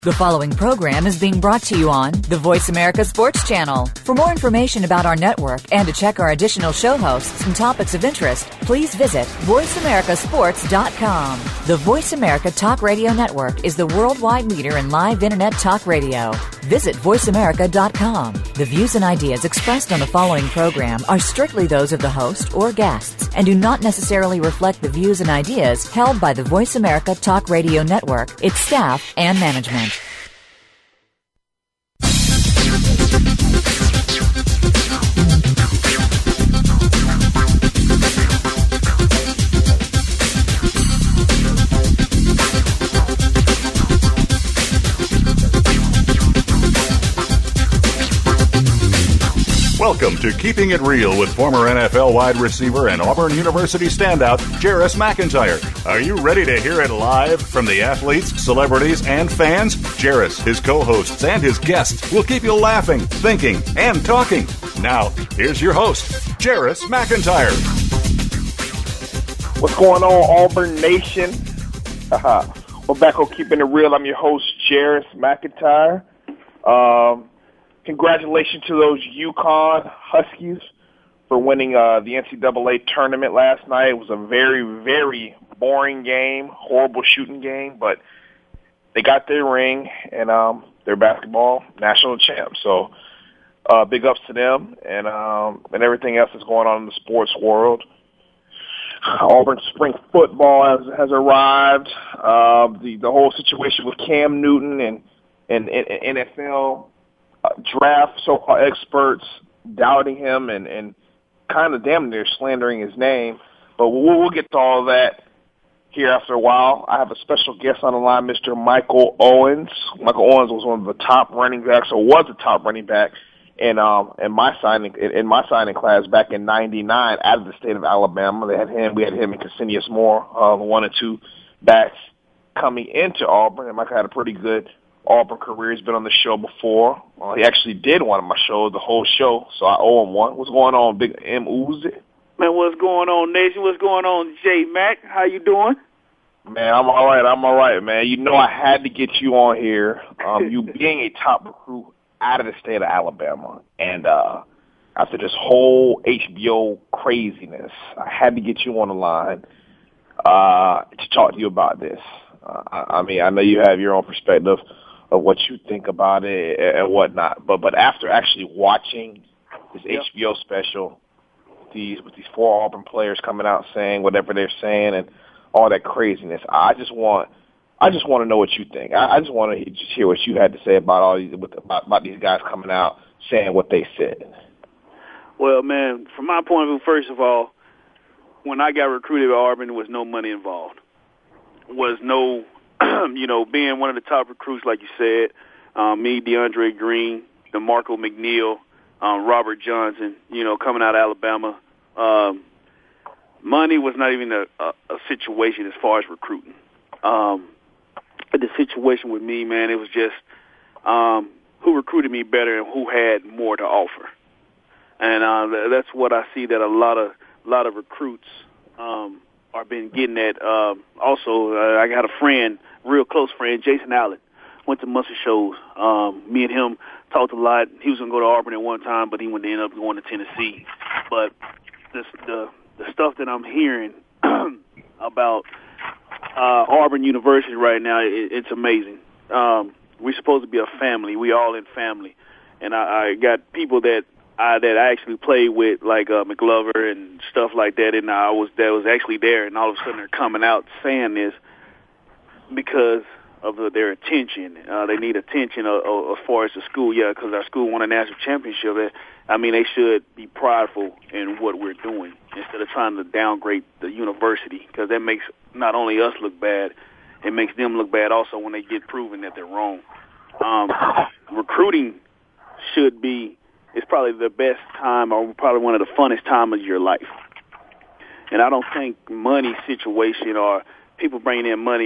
The following program is being brought to you on the Voice America Sports Channel. For more information about our network and to check our additional show hosts and topics of interest, please visit voiceamericasports.com. The Voice America Talk Radio Network is the worldwide leader in live Internet talk radio. Visit voiceamerica.com. The views and ideas expressed on the following program are strictly those of the host or guests and do not necessarily reflect the views and ideas held by the Voice America Talk Radio Network, its staff, and management. Welcome to Keeping It Real with former NFL wide receiver and Auburn University standout, Jarris McIntyre. Are you ready to hear it live from the athletes, celebrities, and fans? Jarris, his co-hosts, and his guests will keep you laughing, thinking, and talking. Now, here's your host, Jarris McIntyre. What's going on, Auburn Nation? We're back on Keeping It Real. I'm your host, Jarris McIntyre. Congratulations to those UConn Huskies for winning the NCAA tournament last night. It was a very, very boring game, horrible shooting game, but they got their ring, and they're basketball national champs. So big ups to them and everything else that's going on in the sports world. Auburn spring football has arrived. The whole situation with Cam Newton and NFL draft so-called experts doubting him and kind of damn near slandering his name. But we'll get to all that here after a while. I have a special guest on the line, Mr. Michael Owens. Michael Owens was one of the top running backs, or was a top running back in my signing class back in '99 out of the state of Alabama. We had him and Ksenius Moore, one or two backs coming into Auburn, and Michael had a pretty good Auburn career. He's been on the show before. He actually did one of my shows, the whole show, so I owe him one. What's going on, Big M Uzi? Man, what's going on, Nation? What's going on, J Mac? How you doing? Man, I'm all right, man. You know I had to get you on here. You being a top recruit out of the state of Alabama, and after this whole HBO craziness, I had to get you on the line to talk to you about this. I mean, I know you have your own perspective of what you think about it and whatnot. But after actually watching this HBO special, with these four Auburn players coming out saying whatever they're saying and all that craziness, I just want to know what you think. I just want to just hear what you had to say about about these guys coming out saying what they said. Well, man, from my point of view, first of all, when I got recruited at Auburn, there was no money involved. Was no, being one of the top recruits, like you said, me, DeAndre Green, DeMarco McNeil, Robert Johnson, coming out of Alabama. Money was not even a situation as far as recruiting. The situation with me, man, it was just who recruited me better and who had more to offer. And that's what I see that a lot of recruits are been getting at. Also, I got a friend, real close friend, Jason Allen, went to Muscle Shoals. Me and him talked a lot. He was going to go to Auburn at one time, but he ended up going to Tennessee. But the stuff that I'm hearing about Auburn University right now, it's amazing. We're supposed to be a family. We all in family. And I got people that I actually played with, like McGlover and stuff like that, and that was actually there, and all of a sudden they're coming out saying this because of their attention. They need attention as far as the school, because our school won a national championship. I mean, they should be prideful in what we're doing instead of trying to downgrade the university, because that makes not only us look bad, it makes them look bad also when they get proven that they're wrong. Recruiting should be, it's probably the best time, or probably one of the funnest times of your life. And I don't think money situation or people bringing in money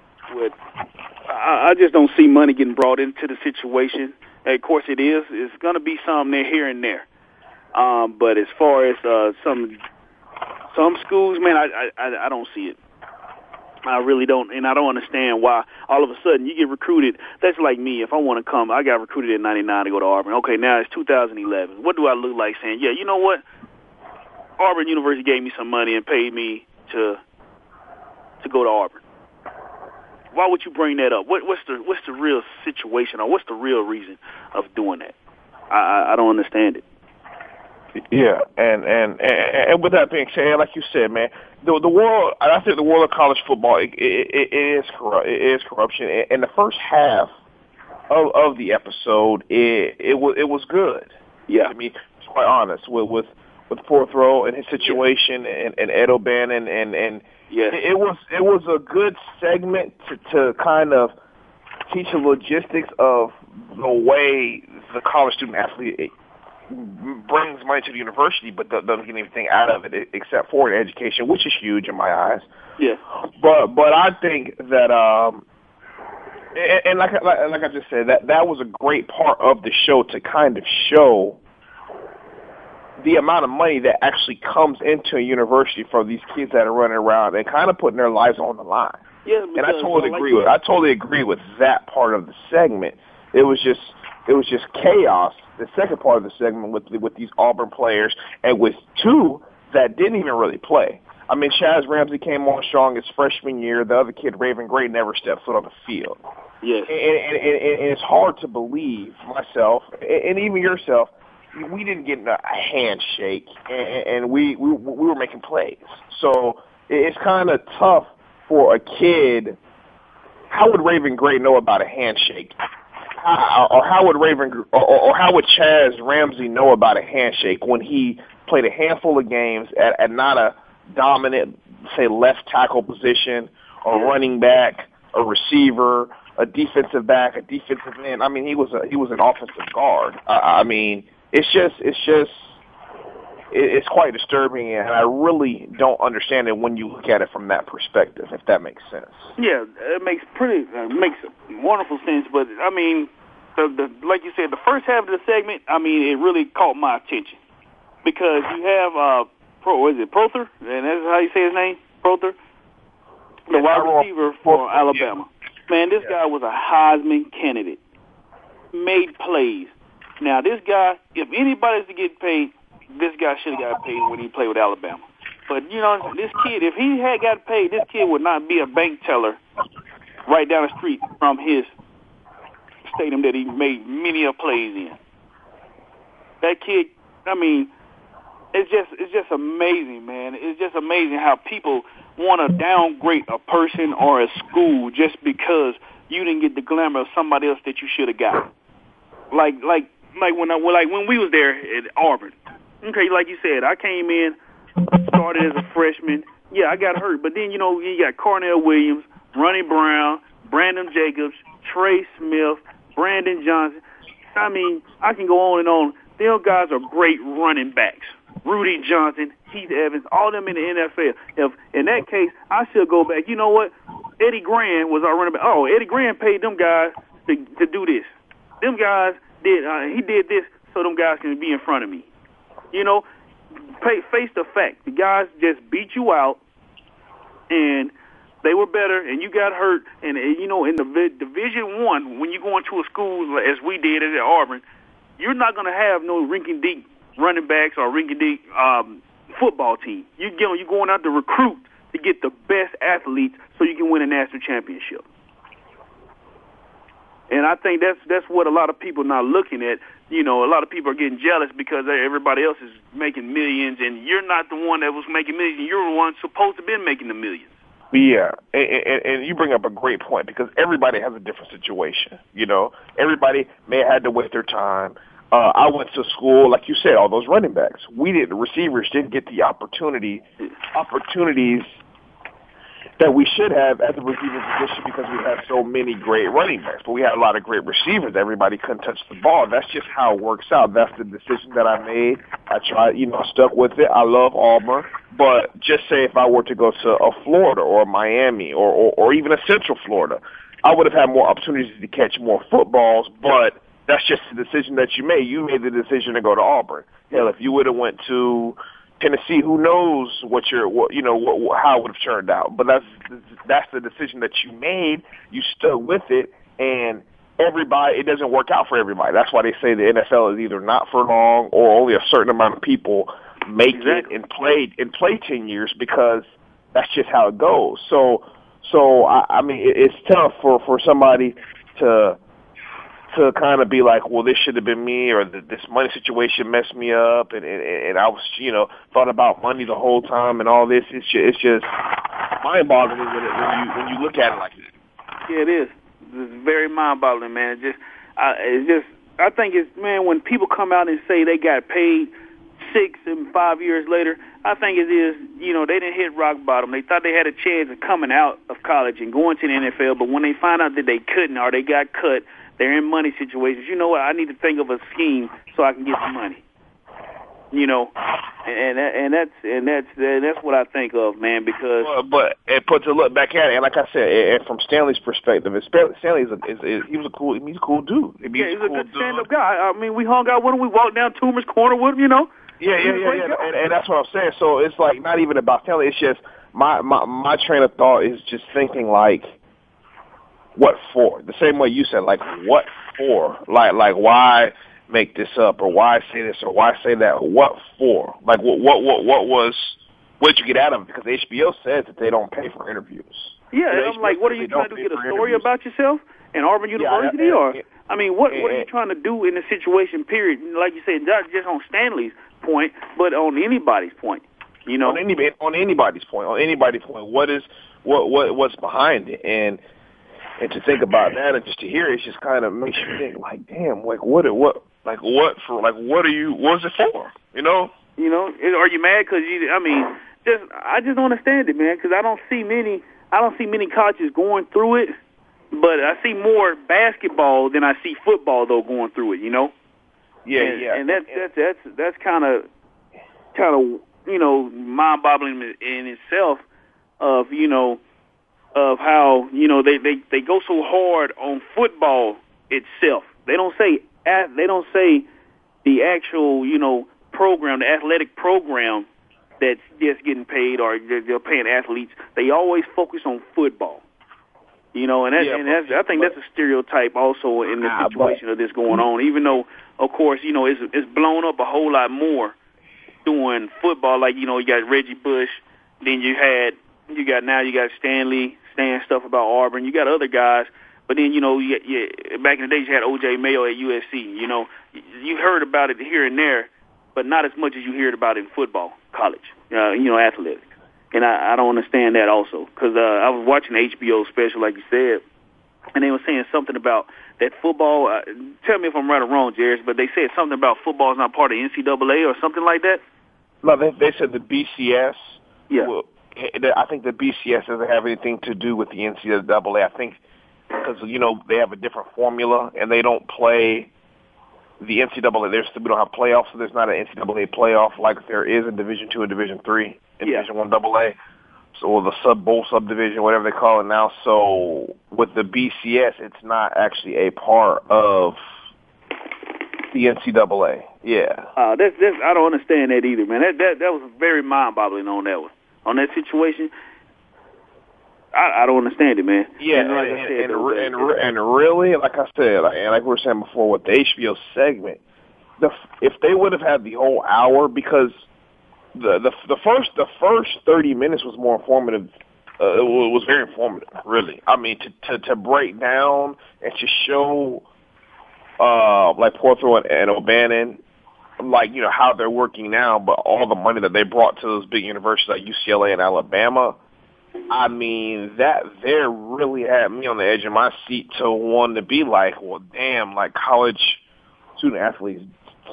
I just don't see money getting brought into the situation. Of course it is. It's going to be some there here and there. But as far as some schools, man, I don't see it. I really don't, and I don't understand why all of a sudden you get recruited. That's like me. If I want to come, I got recruited in '99 to go to Auburn. Okay, now it's 2011. What do I look like saying, yeah, you know what? Auburn University gave me some money and paid me to go to Auburn. Why would you bring that up? What's the real situation, or what's the real reason of doing that? I don't understand it. Yeah, and with that being said, like you said, man, the world. I think the world of college football it is corrupt. It is corruption. And the first half of the episode, it was good. Yeah, I mean, to be quite honest with Fourth Row and his situation and Ed O'Bannon and yes. it was a good segment to kind of teach the logistics of the way the college student athlete brings money to the university, but doesn't get anything out of it except for an education, which is huge in my eyes. Yeah. But I think that and like I just said, that was a great part of the show to kind of show the amount of money that actually comes into a university for these kids that are running around and kind of putting their lives on the line. Yeah, and I totally agree with that part of the segment. It was just chaos. The second part of the segment with these Auburn players and with two that didn't even really play. I mean, Chaz Ramsey came on strong his freshman year. The other kid, Raven Gray, never stepped foot on the field. Yes. And it's hard to believe, myself, and even yourself, we didn't get a handshake, and we were making plays. So it's kind of tough for a kid. How would Raven Gray know about a handshake? Or how would Chaz Ramsey know about a handshake when he played a handful of games at not a dominant, say, left tackle position, or running back, a receiver, a defensive back, a defensive end? I mean, he was an offensive guard. I mean, it's quite disturbing, and I really don't understand it when you look at it from that perspective, if that makes sense. Yeah, it makes wonderful sense. But I mean, like you said, the first half of the segment, I mean, it really caught my attention because you have Prather, and that's how you say his name, Prather, the wide receiver for Alabama. Man, this guy was a Heisman candidate, made plays. Now, this guy, if anybody's to get paid, this guy should have got paid when he played with Alabama. But, you know, this kid, if he had got paid, this kid would not be a bank teller right down the street from his stadium that he made many of plays in. That kid, I mean, it's just amazing, man. It's just amazing how people want to downgrade a person or a school just because you didn't get the glamour of somebody else that you should have got. Like when we was there at Auburn. Okay, like you said, I came in, started as a freshman. Yeah, I got hurt, but then you got Cornell Williams, Ronnie Brown, Brandon Jacobs, Trey Smith, Brandon Johnson. I mean, I can go on and on. Them guys are great running backs. Rudy Johnson, Heath Evans, all them in the NFL. If in that case, I should go back. You know what? Eddie Grand was our running back. Oh, Eddie Grand paid them guys to do this. Them guys he did this so them guys can be in front of me. You know, face the fact. The guys just beat you out, and they were better, and you got hurt. And you know, in the Division I, when you go into a school as we did at Auburn, you're not going to have no rinky-dink running backs or rinky-dink football team. You're going out to recruit to get the best athletes so you can win a national championship. And I think that's what a lot of people are not looking at. You know, a lot of people are getting jealous because everybody else is making millions, and you're not the one that was making millions. You're the one supposed to be making the millions. Yeah, and you bring up a great point because everybody has a different situation. You know, everybody may have had to wait their time. I went to school, like you said, all those running backs. The receivers didn't get the opportunities that we should have at the receiver position because we have so many great running backs. But we had a lot of great receivers. Everybody couldn't touch the ball. That's just how it works out. That's the decision that I made. I tried, I stuck with it. I love Auburn. But just say if I were to go to a Florida or Miami or even a Central Florida, I would have had more opportunities to catch more footballs, but that's just the decision that you made. You made the decision to go to Auburn. Hell, if you would have went to, Tennessee, who knows how it would have turned out. But that's the decision that you made. You stuck with it, and everybody, it doesn't work out for everybody. That's why they say the NFL is either not for long or only a certain amount of people make it and play 10 years, because that's just how it goes. So I mean, it's tough for somebody to kind of be like, well, this should have been me, or this money situation messed me up, and I was, thought about money the whole time and all this. It's just mind-boggling when you look at it like that. Yeah, it is. It's very mind-boggling, man. I think it's, man, when people come out and say they got paid 6 and 5 years later, I think it is, they didn't hit rock bottom. They thought they had a chance of coming out of college and going to the NFL, but when they find out that they couldn't, or they got cut, they're in money situations. You know what? I need to think of a scheme so I can get some money. And that's what I think of, man. Because but to look back at it, and like I said, and from Stanley's perspective, Stanley he's a cool dude. He's a good stand-up guy. I mean, we hung out with him. We walked down Toomer's Corner with him. Yeah. And that's what I'm saying. So it's like not even about Stanley. It's just my train of thought is just thinking like, what for? The same way you said, like, what for? Like why make this up, or why say this, or why say that? What for? Like, what did you get out of it? Because HBO says that they don't pay for interviews. Yeah, and I'm like, what are you trying to do? Get a story about yourself in Auburn University, or I mean, what are you trying to do in the situation? Period. Like you said, not just on Stanley's point, but on anybody's point. On anybody's point. What's behind it? And to think about that, and just to hear it, just kind of makes you think, like, damn, like what's it for? Are you mad because I just don't understand it, man, because I don't see many coaches going through it, but I see more basketball than I see football though going through it. Yeah. And that's kind of mind-boggling in itself of how they go so hard on football itself. They don't say the actual program, the athletic program that's just getting paid, or they're paying athletes. They always focus on football. I think that's a stereotype also in the situation of this going on. Even though, of course, it's blown up a whole lot more doing football. Like you got Reggie Bush, then you got Stanley saying stuff about Auburn. You got other guys, but then back in the days you had O.J. Mayo at USC. You heard about it here and there, but not as much as you heard about it in football, college, athletics. And I don't understand that also, because I was watching the HBO special, like you said, and they were saying something about that football. Tell me if I'm right or wrong, Jairus, but they said something about football is not part of NCAA or something like that. No, they said the BCS. Yeah. I think the BCS doesn't have anything to do with the NCAA. I think because, they have a different formula and they don't play the NCAA. We don't have playoffs, so there's not an NCAA playoff like there is in Division II and Division III and Division I AA. So the bowl subdivision, whatever they call it now. So with the BCS, it's not actually a part of the NCAA. Yeah. I don't understand that either, man. That was very mind-boggling on that one. On that situation, I don't understand it, man. Yeah, and really, like I said, and like we were saying before with the HBO segment, if they would have had the whole hour, because the first 30 minutes was more informative. It was very informative, really. I mean, to break down and to show, like Porthrow and O'Bannon, like, how they're working now, but all the money that they brought to those big universities like UCLA and Alabama, I mean, that there really had me on the edge of my seat to want to be like, well, damn, like college student athletes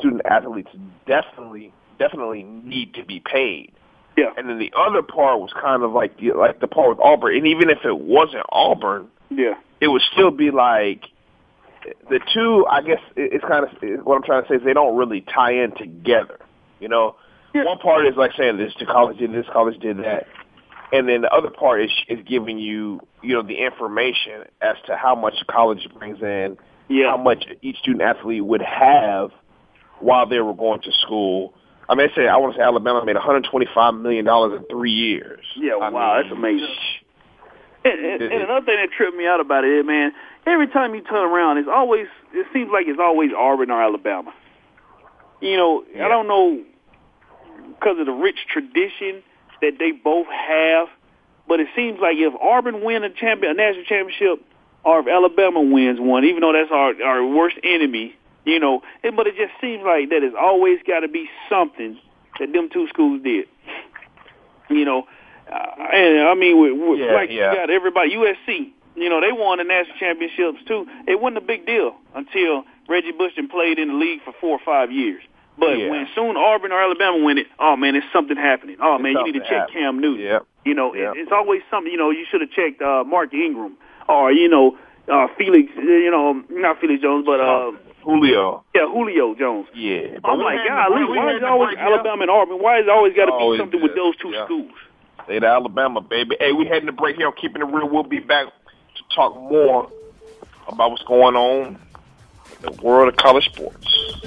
definitely need to be paid. Yeah. And then the other part was kind of like the part with Auburn, and even if it wasn't Auburn, it would still be like, the two, I guess, it's kind of what I'm trying to say is they don't really tie in together. One part is like saying this college did this, college did that, and then the other part is giving you, the information as to how much college brings in, how much each student athlete would have while they were going to school, I mean, I want to say Alabama made $125 million in 3 years. Yeah, wow, that's amazing. And another thing that tripped me out about it, man, every time you turn around, it seems like it's always Auburn or Alabama. You know, I don't know because of the rich tradition that they both have, but it seems like if Auburn win a national championship, or if Alabama wins one, even though that's our worst enemy, you know, but it just seems like that it's always got to be something that them two schools did. You know, and I mean, you got everybody, USC, you know, they won the national championships too. It wasn't a big deal until Reggie Bush played in the league for 4 or 5 years. But when soon Auburn or Alabama win it, oh, man, it's something happening. Oh, man, you need to check Cam Newton. Yep. You know, it's always something, you know, you should have checked Mark Ingram or, you know, Felix, you know, not Felix Jones, but Julio. Yeah, Julio Jones. Yeah. I'm like, golly, why is it always Alabama and Auburn? Why is it always got to be something with those two schools? Say to Alabama, baby. Hey, we heading to break here on Keeping It Real. We'll be back to talk more about what's going on in the world of college sports.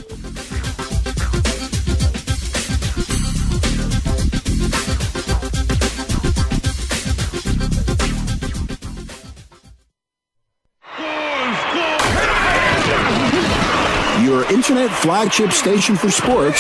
Your internet flagship station for sports.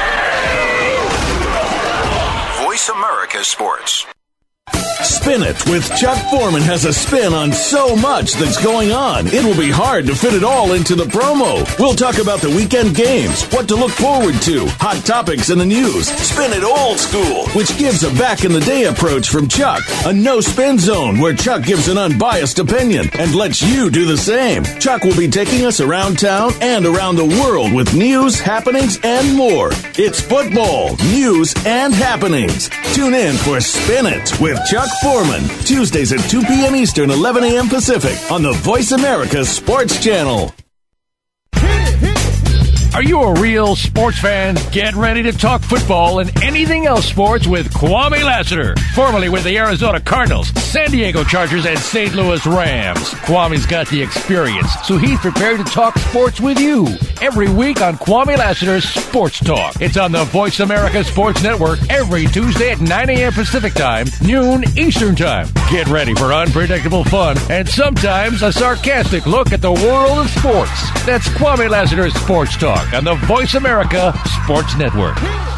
Voice America Sports. Spin It with Chuck Foreman has a spin on so much that's going on. It will be hard to fit it all into the promo. We'll talk about the weekend games, what to look forward to, hot topics in the news. Spin It old school, which gives a back-in-the-day approach from Chuck. A no-spin zone where Chuck gives an unbiased opinion and lets you do the same. Chuck will be taking us around town and around the world with news, happenings, and more. It's football, news, and happenings. Tune in for Spin It with Chuck Foreman, Tuesdays at 2 p.m. Eastern, 11 a.m. Pacific on the Voice America Sports Channel. Are you a real sports fan? Get ready to talk football and anything else sports with Kwame Lassiter, formerly with the Arizona Cardinals, San Diego Chargers, and St. Louis Rams. Kwame's got the experience, so he's prepared to talk sports with you every week on Kwame Lassiter's Sports Talk. It's on the Voice America Sports Network every Tuesday at 9 a.m. Pacific Time, noon Eastern Time. Get ready for unpredictable fun and sometimes a sarcastic look at the world of sports. That's Kwame Lassiter's Sports Talk on the Voice America Sports Network.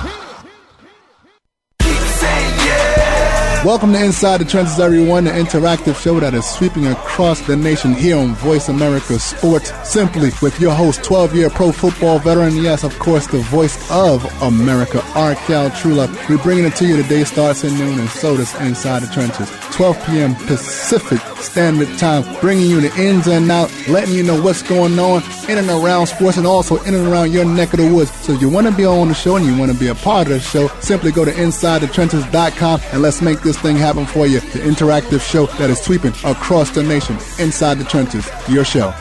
Welcome to Inside the Trenches, everyone, the interactive show that is sweeping across the nation here on Voice America Sports Simply with your host, 12-year pro football veteran, yes, of course, the voice of America, R. Cal Trula. We're bringing it to you today, starts at noon, and so does Inside the Trenches. 12 p.m. Pacific Standard Time, bringing you the ins and out, letting you know what's going on in and around sports and also in and around your neck of the woods. So if you want to be on the show and you want to be a part of the show, simply go to InsideTheTrenches.com and let's make this thing happen for you. The interactive show that is sweeping across the nation. Inside the Trenches, your show.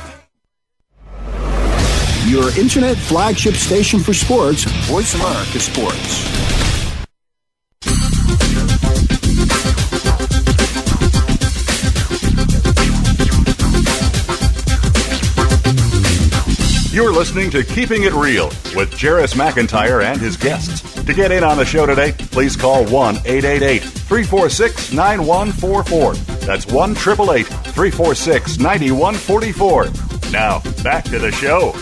Your internet flagship station for sports, Voice America Sports. You're listening to Keeping It Real with Jarris McIntyre and his guests. To get in on the show today, please call 1-888-346-9144. That's 1-888-346-9144. Now, back to the show.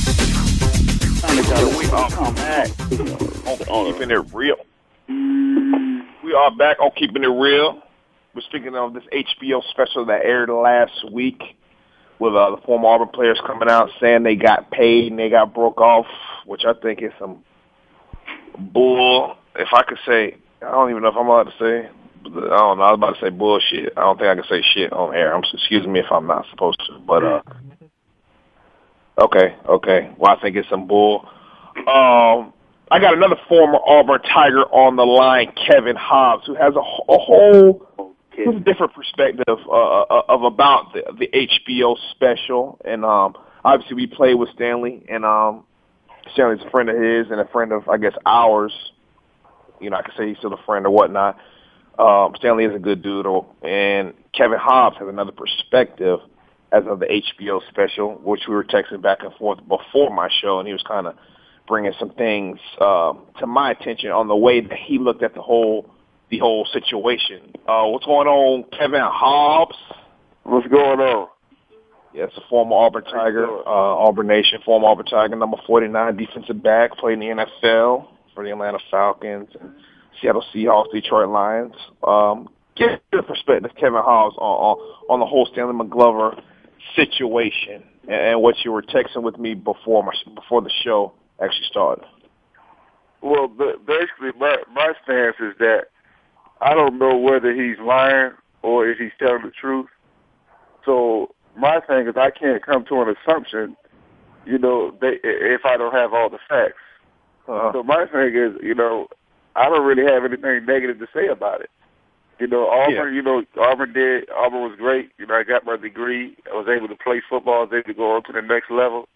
Keeping It Real. We are back on Keeping It Real. We're speaking of this HBO special that aired last week with the former Auburn players coming out saying they got paid and they got broke off, which I think is some bull. If I could say, I don't even know if I'm allowed to say. I don't know. I was about to say bullshit. I don't think I can say shit on air. Excuse me if I'm not supposed to. But okay. Well, I think it's some bull. I got another former Auburn Tiger on the line, Kevin Hobbs, who has a whole different perspective of about the HBO special. And obviously we played with Stanley, and Stanley's a friend of his and a friend of, I guess, ours. You know, I could say he's still a friend or whatnot. Stanley is a good dude, and Kevin Hobbs has another perspective as of the HBO special, which we were texting back and forth before my show, and he was kind of bringing some things to my attention on the way that he looked at the whole situation. What's going on, Kevin Hobbs? What's going on? Yeah, it's a former Auburn Tiger, Auburn Nation, former Auburn Tiger, number 49 defensive back, played in the NFL for the Atlanta Falcons and Seattle Seahawks, Detroit Lions. Get your perspective, Kevin Hobbs, on the whole Stanley McGlover situation and what you were texting with me before the show actually started. Well, basically, my stance is that I don't know whether he's lying or if he's telling the truth. So my thing is I can't come to an assumption, if I don't have all the facts. So my thing is, I don't really have anything negative to say about it. Auburn, Auburn was great. I got my degree. I was able to play football. I was able to go on to the next level.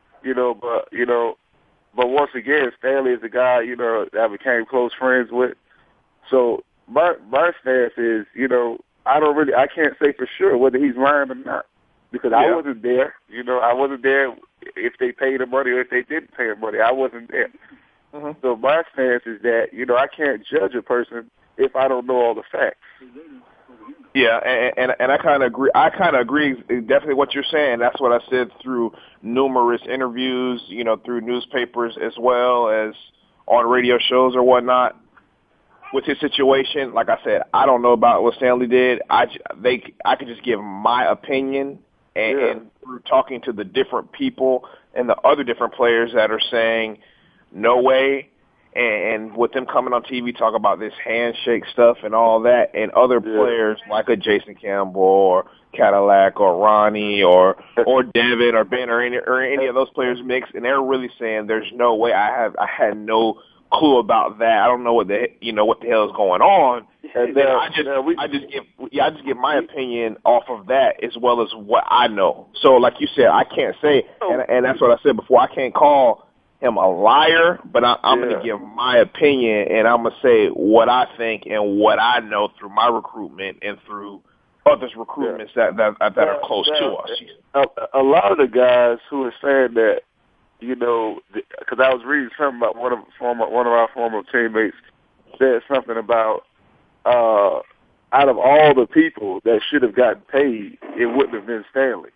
But once again, Stanley is the guy, that I became close friends with. So my stance is, I can't say for sure whether he's lying or not because I wasn't there. I wasn't there if they paid the money or if they didn't pay the money. I wasn't there. Mm-hmm. So my stance is that, I can't judge a person if I don't know all the facts. Yeah, and I kind of agree. I kind of agree definitely what you're saying. That's what I said through numerous interviews, through newspapers as well as on radio shows or whatnot. With his situation, like I said, I don't know about what Stanley did. I could just give my opinion, and through talking to the different people and the other different players that are saying no way. And with them coming on TV, talk about this handshake stuff and all that, and other players like a Jason Campbell or Cadillac or Ronnie or Devin or Ben or any of those players mixed, and they're really saying there's no way. I had no clue about that. I don't know what the hell is going on. And then I just give my opinion off of that as well as what I know. So like you said, I can't say, and that's what I said before. I can't call him a liar, but I'm going to give my opinion, and I'm going to say what I think and what I know through my recruitment and through others' recruitments that are close to us. A lot of the guys who are saying that, because I was reading something about one of our former teammates said something about out of all the people that should have gotten paid, it wouldn't have been Stanley.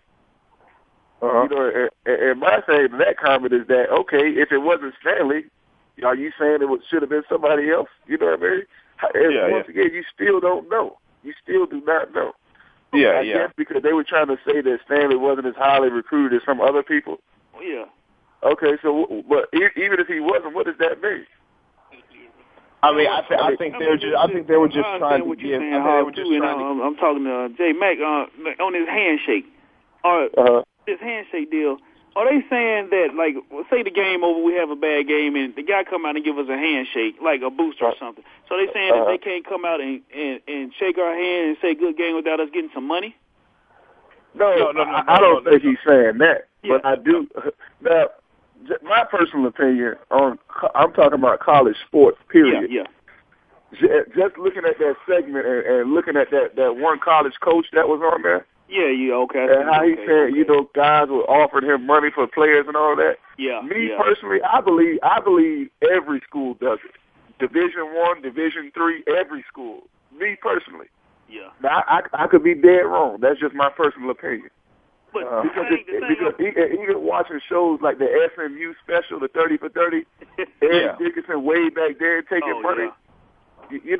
And my thing to that comment is that, okay, if it wasn't Stanley, are you saying it should have been somebody else? You know what I mean? Once again, you still don't know. You still do not know. I guess because they were trying to say that Stanley wasn't as highly recruited as some other people. Yeah. Okay, so but even if he wasn't, what does that mean? I mean, I think they were just trying to give. I'm talking to Jay Mack on his handshake. This handshake deal, are they saying that, like, say the game over, we have a bad game, and the guy come out and give us a handshake, like a booster or something. So they saying that they can't come out and shake our hand and say good game without us getting some money? No, I don't think he's saying that. Yeah. But I do. Now, my personal opinion I'm talking about college sports, period. Yeah. Just looking at that segment and looking at that one college coach that was on there. Yeah, okay. And how he said, guys were offering him money for players and all that. Yeah. Personally, I believe every school does it. Division I, Division III, every school. Me personally. Yeah. Now, I could be dead wrong. That's just my personal opinion. But because even watching shows like the SMU special, the 30 for 30, Eric Dickerson way back there taking money. Yeah. I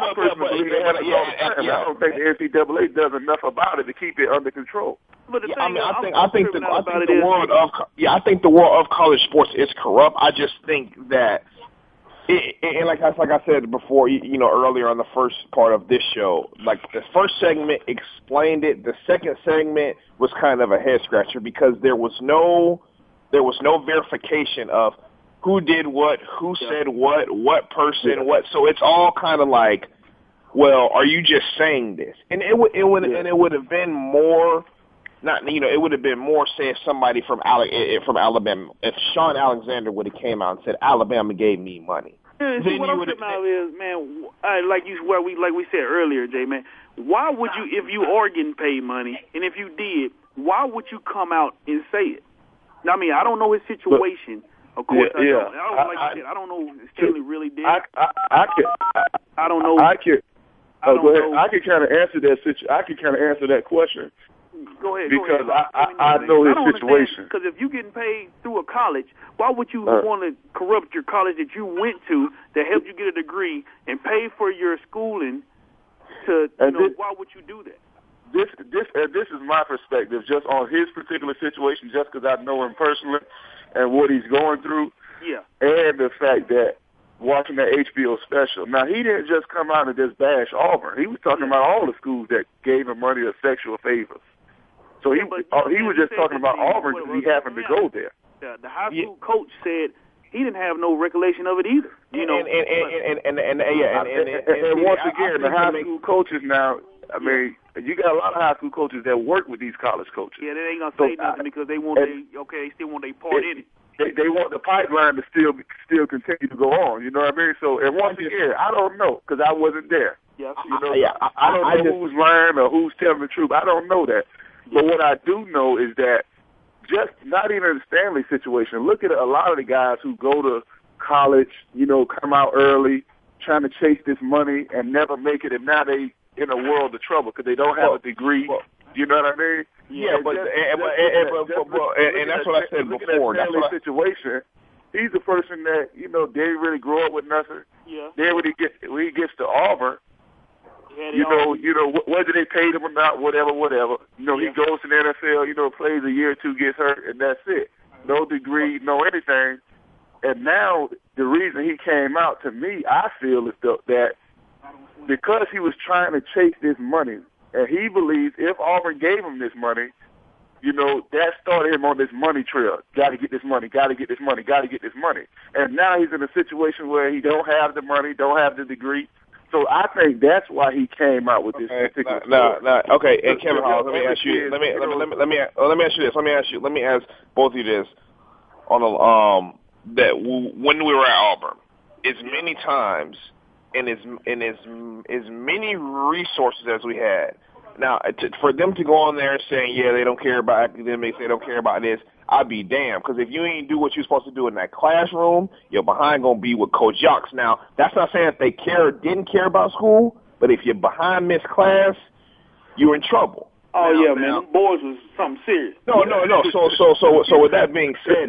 don't think the NCAA does enough about it to keep it under control. But the thing I think the world of college sports is corrupt. I just think that, and like I said before, earlier on the first part of this show, like the first segment explained it. The second segment was kind of a head scratcher because there was no verification of who did what, who said what person, what. So it's all kind of like, well, are you just saying this? And it would have been more, it would have been more, say, if somebody from Alabama, if Sean Alexander would have came out and said, Alabama gave me money. Yeah, see, what I'm saying now is, man, like we said earlier, Jay, man, why would you, if you are getting paid money, and if you did, why would you come out and say it? I mean, I don't know his situation. Of course I don't. I don't know if Stanley really did. I don't know. I can kind of answer that. I can kind of answer that question. Go ahead. Because I know his situation. Because if you're getting paid through a college, why would you want to corrupt your college that you went to that helped you get a degree and pay for your schooling? Why would you do that? This is my perspective, just on his particular situation, just because I know him personally and what he's going through. Yeah. And the fact that watching that HBO special. Now, he didn't just come out and just bash Auburn. He was talking about all the schools that gave him money or sexual favors. So he was just talking about Auburn because he happened to go there. The high school coach said he didn't have no recollection of it either. And once again, the high school coaches now, I mean, you got a lot of high school coaches that work with these college coaches. Yeah, they ain't gonna say nothing because they want they still want their part in it. They want the pipeline to still continue to go on. You know what I mean? So, and once again, I don't know because I wasn't there. Yeah, I don't know who's lying or who's telling the truth. I don't know that. But what I do know is that just not even the Stanley situation. Look at a lot of the guys who go to college, come out early, trying to chase this money and never make it, and now they in a world of trouble because they don't have a degree. You know what I mean? Yeah, but that's what I said before. That's the situation. He's a person that didn't really grow up with nothing. Yeah. Then when he gets to Auburn, whether they paid him or not, whatever. He goes to the NFL, plays a year or two, gets hurt, and that's it. No degree, no anything. And now the reason he came out, to me, I feel is that because he was trying to chase this money, and he believes if Auburn gave him this money, that started him on this money trail. Got to get this money, got to get this money, got to get this money. And now he's in a situation where he don't have the money, don't have the degree. So I think that's why he came out with this particular. Okay, and Kevin Hall, let me ask you. Let me ask you this. Let me ask both of you this. On the that when we were at Auburn, as many times and as many resources as we had. Now, for them to go on there saying, yeah, they don't care about academics, they don't care about this, I'd be damned. Because if you ain't do what you're supposed to do in that classroom, you're behind going to be with Coach Yox. Now, that's not saying if they didn't care about school, but if you're behind Miss Class, you're in trouble. Oh, man, them boys was something serious. No. So with that being said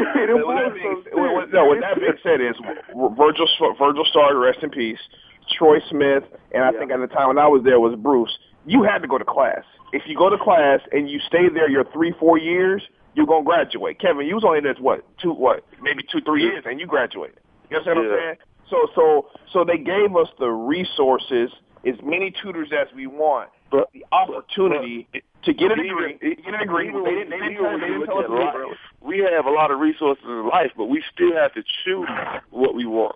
Virgil started, rest in peace, Troy Smith, and I think at the time when I was there was Bruce. You had to go to class. If you go to class and you stay there your 3-4 years, you're going to graduate. Kevin, you was only there, maybe 2-3 years, and you graduated. You understand what I'm saying? So they gave us the resources, as many tutors as we want, but the opportunity to get a degree. They didn't tell us. We have a lot of resources in life, but we still have to choose what we want.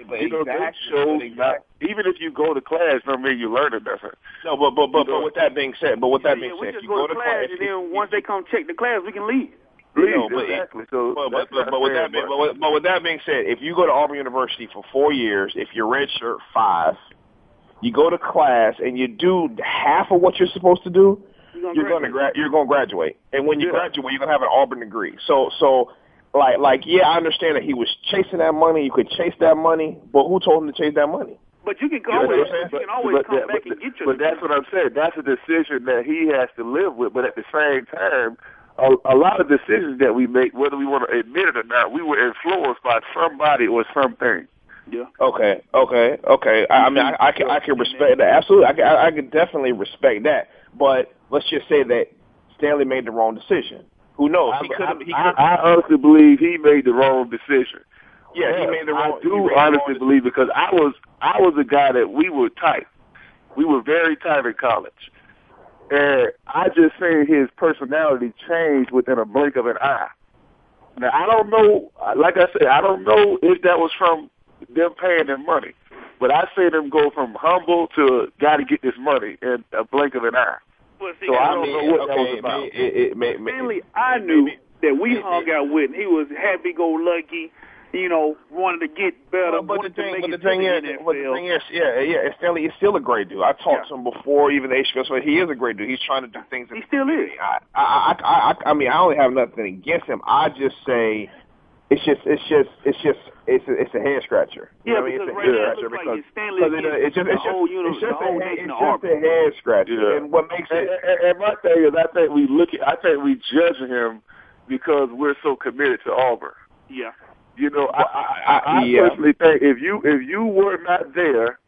Even if you go to class, don't mean you learn nothing. No, but with that being said, if you go to class, and then once they come check the class, we can leave. Exactly. But with that being said, if you go to Auburn University for 4 years, if you're redshirt 5, you go to class and you do half of what you're supposed to do, you're going to graduate. And when you graduate, you're going to have an Auburn degree. So I understand that he was chasing that money. You could chase that money, but who told him to chase that money? But you can always come back and get your. But that's what I'm saying. That's a decision that he has to live with. But at the same time, a lot of decisions that we make, whether we want to admit it or not, we were influenced by somebody or something. Yeah. Okay. I mean, I can respect that. Absolutely, I can definitely respect that. But let's just say that Stanley made the wrong decision. Who knows? I honestly believe he made the wrong decision. Yeah, he made the wrong. I do honestly believe, because I was a guy that we were tight. We were very tight in college. And I just seen his personality change within a blink of an eye. Now, I don't know, like I said, I don't know if that was from them paying them money. But I seen them go from humble to got to get this money in a blink of an eye. Well, see, so I don't know what that was about. Mainly, I knew that we hung out with him. He was happy-go-lucky, wanted to get better. But the thing is, Stanley is still a great dude. I talked to him before, even the HBS, so he is a great dude. He's trying to do things. He still is. I mean, I only have nothing against him. I just say it's a head scratcher. Yeah, because it's a head scratcher because it's just a head scratcher. Yeah. And what makes it? And my thing is, I think we judge him because we're so committed to Auburn. Yeah. You know, I personally think if you were not there,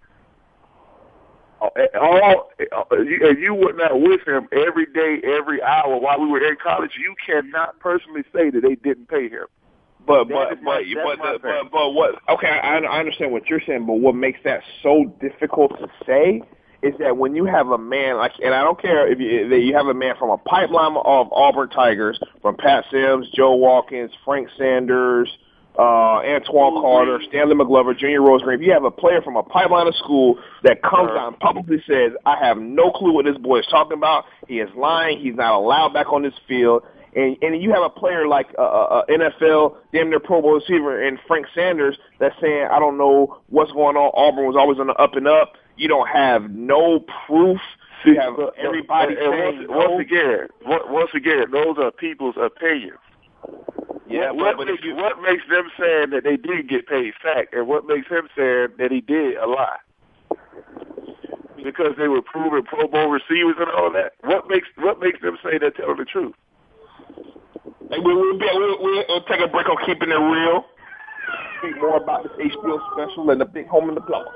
if you were not with him every day, every hour while we were in college, you cannot personally say that they didn't pay him. But what? Okay, I understand what you're saying, but what makes that so difficult to say is that when you have a man like, and I don't care if you have a man from a pipeline of Auburn Tigers, from Pat Sims, Joe Watkins, Frank Sanders, Antoine Carter, Stanley McGlover, Junior Rosegreen. If you have a player from a pipeline of school that comes out and publicly says, "I have no clue what this boy is talking about. He is lying. He's not allowed back on this field." And you have a player like NFL, damn near Pro Bowl receiver, and Frank Sanders that's saying, I don't know what's going on. Auburn was always on the up and up. You don't have no proof. You have everybody saying once again, those are people's opinions. Yeah, what makes them saying that they did get paid fact, and what makes him saying that he did a lie? Because they were proven Pro Bowl receivers and all that. What makes them say they're telling the truth? We'll take a break on Keeping It Real. Speak more about this HBO special and the big home in the block.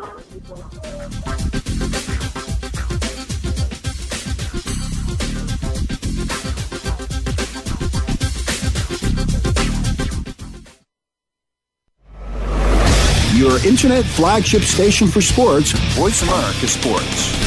Your internet flagship station for sports, Voice America Sports.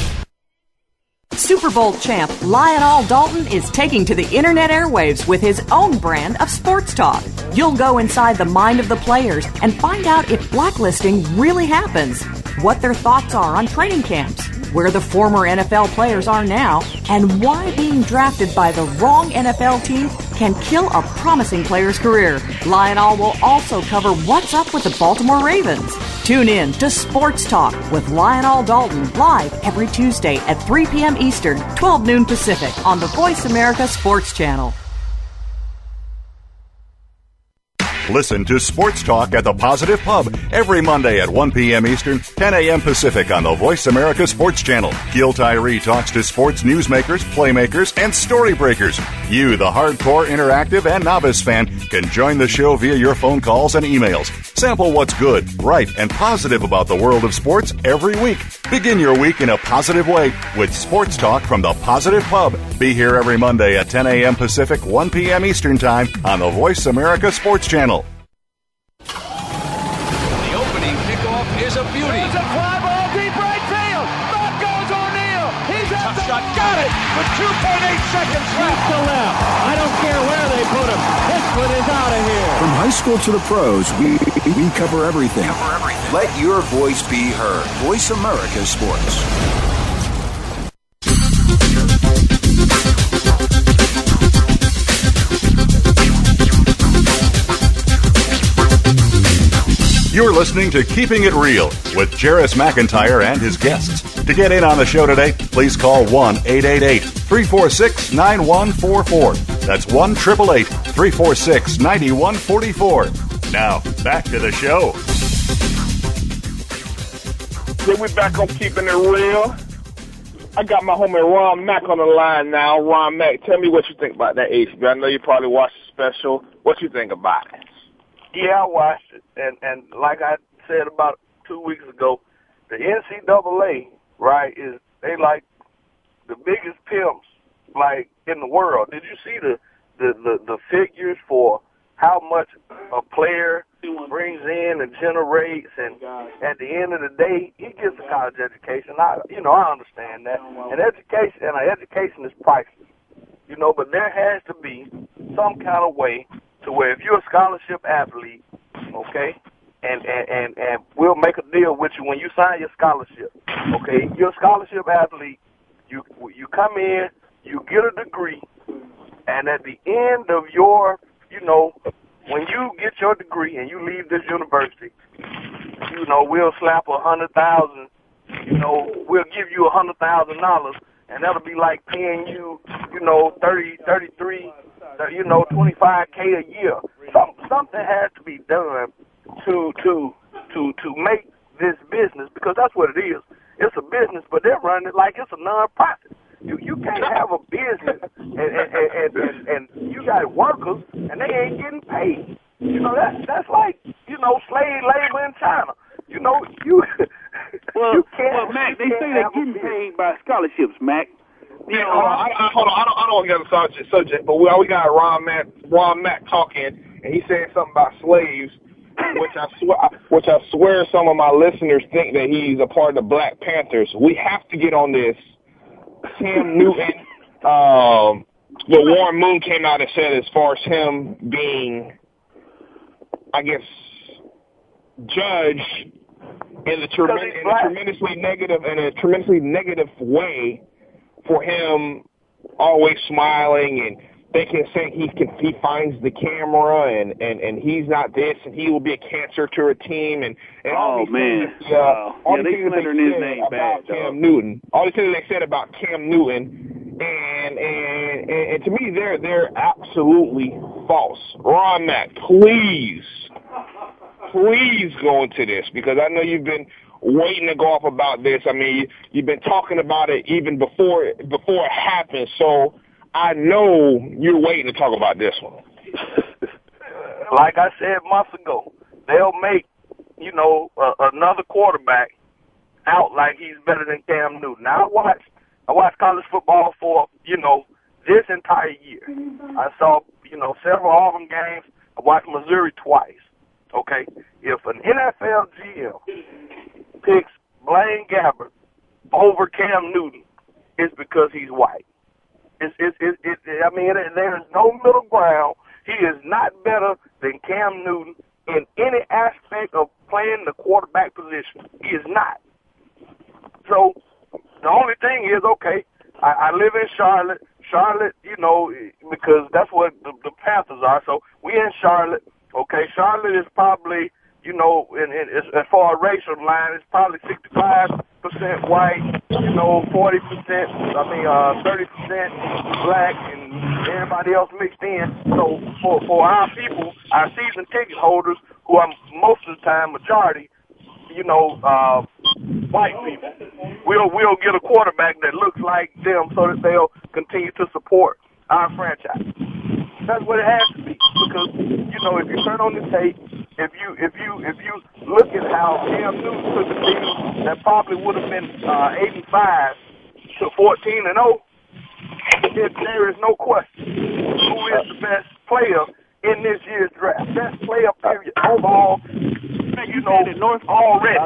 Super Bowl champ Lionel Dalton is taking to the internet airwaves with his own brand of sports talk. You'll go inside the mind of the players and find out if blacklisting really happens, what their thoughts are on training camps, where the former NFL players are now, and why being drafted by the wrong NFL team can kill a promising player's career. Lionel will also cover what's up with the Baltimore Ravens. Tune in to Sports Talk with Lionel Dalton live every Tuesday at 3 p.m. Eastern, 12 noon Pacific on the Voice America Sports Channel. Listen to Sports Talk at the Positive Pub every Monday at 1 p.m. Eastern, 10 a.m. Pacific on the Voice America Sports Channel. Gil Tyree talks to sports newsmakers, playmakers, and story breakers. You, the hardcore, interactive, and novice fan, can join the show via your phone calls and emails. Sample what's good, right, and positive about the world of sports every week. Begin your week in a positive way with Sports Talk from the Positive Pub. Be here every Monday at 10 a.m. Pacific, 1 p.m. Eastern Time on the Voice America Sports Channel. The opening kickoff is a beauty. It's a fly ball deep right field. Back goes O'Neal. He's at the shot. Got it with 2.8 seconds left to left. I don't care where they put him. This one is out of here. From high school to the pros, we cover everything. Let your voice be heard. Voice America Sports. You're listening to Keeping It Real with Jarris McIntyre and his guests. To get in on the show today, please call 1-888-346-9144. That's 1-888-346-9144. Now, back to the show. Then we're back on Keeping It Real. I got my homie Ron Mack on the line now. Ron Mack, tell me what you think about that HBO. I know you probably watched the special. What you think about it? Yeah, I watched it, and like I said about 2 weeks ago, the NCAA, right, they like the biggest pimps, like, in the world. Did you see the figures for how much a player brings in and generates, and at the end of the day, he gets a college education. I understand that, and education is priceless, but there has to be some kind of way to where if you're a scholarship athlete, okay, and we'll make a deal with you when you sign your scholarship, okay, you're a scholarship athlete, you come in, you get a degree, and at the end of your, when you get your degree and you leave this university, we'll slap $100,000, we'll give you $100,000, and that'll be like paying you, $25K a year, something has to be done to make this business, because that's what it is. It's a business, but they're running it like it's a non-profit. You can't have a business and you got workers and they ain't getting paid. You know, that's like, you know, slave labor in China. You know, you can't. Well, Mac, they say they're getting paid by scholarships, Mac. You know, hold on. I don't want to get on the subject, but we got Ron Mack talking, and he said something about slaves, which I swear some of my listeners think that he's a part of the Black Panthers. We have to get on this. Cam Newton, what Warren Moon came out and said as far as him being, I guess, judged in a tremendously negative way for him always smiling, and they can say he finds the camera and he's not this and he will be a cancer to a team and all these things. All the things they said about Cam Newton. All the things they said about Cam Newton, and to me they're absolutely false. Ron Mack, please go into this, because I know you've been waiting to go off about this. I mean, you've been talking about it even before it happened, so I know you're waiting to talk about this one. Like I said months ago, they'll make, you know, another quarterback out like he's better than Cam Newton. Now, I watched college football for, you know, this entire year. I saw, you know, several Auburn games. I watched Missouri twice. Okay? If an NFL GM picks Blaine Gabbert over Cam Newton, it's because he's white. I mean, there's no middle ground. He is not better than Cam Newton in any aspect of playing the quarterback position. He is not. So the only thing is, okay, I live in Charlotte. Charlotte, you know, because that's what the Panthers are. So we in Charlotte. Okay, Charlotte is probably, you know, as far as racial line, it's probably 65% white, you know, 30% black, and everybody else mixed in. So for our people, our season ticket holders, who are most of the time majority, you know, white people, we'll get a quarterback that looks like them so that they'll continue to support our franchise. That's what it has to be, because, you know, if you turn on the tape, if you look at how Cam Newton took a team that probably would have been 85 to 14-0, there is no question who is the best player in this year's draft. Best player period overall. You know, already.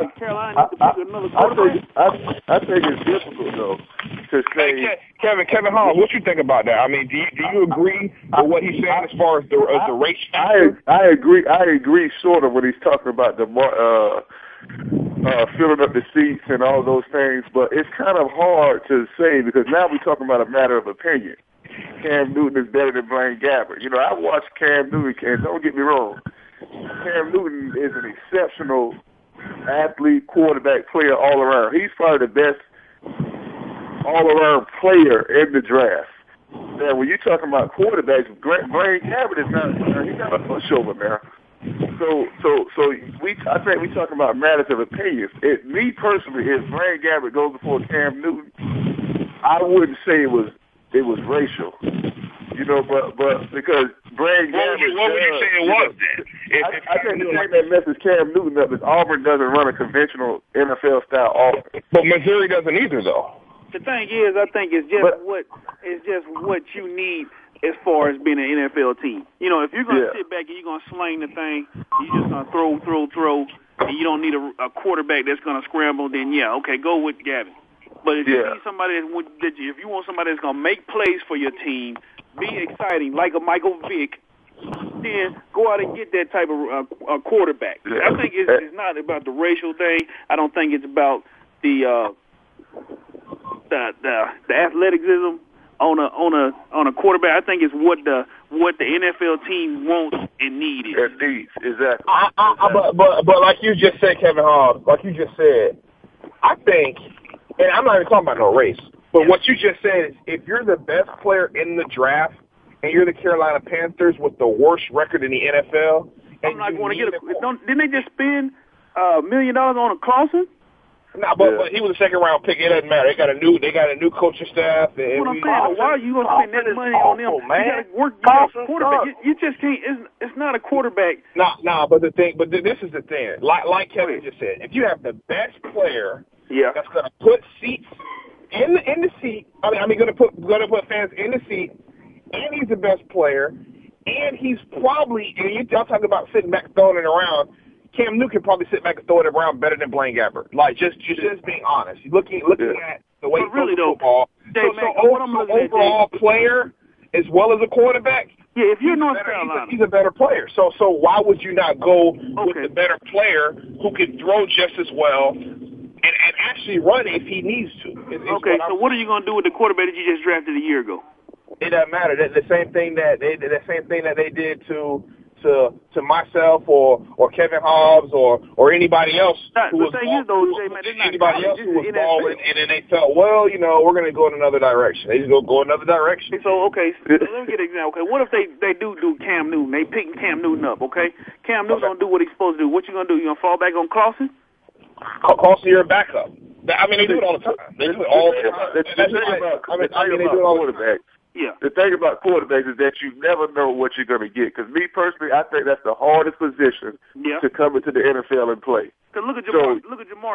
I think it's difficult though to say. Hey, Kevin Hall, what you think about that? I mean, do you agree with what he's saying as far as the race? I agree sort of when he's talking about the filling up the seats and all those things, but it's kind of hard to say because now we're talking about a matter of opinion. Cam Newton is better than Blaine Gabbert. You know, I watched Cam Newton, and don't get me wrong, Cam Newton is an exceptional athlete, quarterback, player all around. He's probably the best all-around player in the draft. Now, when you're talking about quarterbacks, Blaine Gabbert is not a pushover now. So I think we're talking about matters of opinions. Me personally, if Blaine Gabbert goes before Cam Newton, I wouldn't say it was racial. You know, but because Blaine Gabbert. What would you say it was then? I think the thing that messes Cam Newton up is Auburn doesn't run a conventional NFL style offense. But Missouri doesn't either, though. The thing is, I think it's just what you need as far as being an NFL team. You know, if you're going to sit back and you're going to sling the thing, you're just going to throw, and you don't need a quarterback that's going to scramble, then okay, go with Gavin. But if you need somebody if you want somebody that's going to make plays for your team, be exciting, like a Michael Vick, then go out and get that type of quarterback. Yeah. I think it's not about the racial thing. I don't think it's about the athleticism on a quarterback. I think it's what the NFL team wants and needs. It needs, exactly. But like you just said, Kevin Hall, I think, and I'm not even talking about no race, but what you just said is if you're the best player in the draft, and you're the Carolina Panthers with the worst record in the NFL. I'm not going to get didn't they just spend $1 million on a Clausen? No, but he was a second-round pick. It doesn't matter. They got a new coaching staff. And what I'm saying, why are you going to spend that money on them? Man. You got to work your quarterback. You just can't. It's not a quarterback. Nah. But this is the thing. Like Kevin just said, if you have the best player, that's going to put seats in the seat. I mean, going to put fans in the seat, and he's the best player, and he's probably. And y'all talking about sitting back throwing it around. Cam Newton can probably sit back and throw it around better than Blaine Gabbert. Like, just being honest. Looking at the way he plays football. Overall player as well as a quarterback, if you're North Carolina, he's a better player. So why would you not go with the better player who can throw just as well and actually run if he needs to? So what are you going to do with the quarterback that you just drafted a year ago? It doesn't matter. The same thing that they did to myself or Kevin Hobbs or anybody else who was balling, and then they felt, well, we're going to go in another direction. They just go another direction. So let me get an example. Okay, what if they do Cam Newton? They pick Cam Newton up, okay? Cam Newton don't do what he's supposed to do. What you going to do? You going to fall back on Clausen? Clausen, you're a backup. I mean, they do it all the time. They do it all the time. They do it all the time. Yeah. The thing about quarterbacks is that you never know what you're going to get. Because me personally, I think that's the hardest position to come into the NFL and play. Because look at Jamar.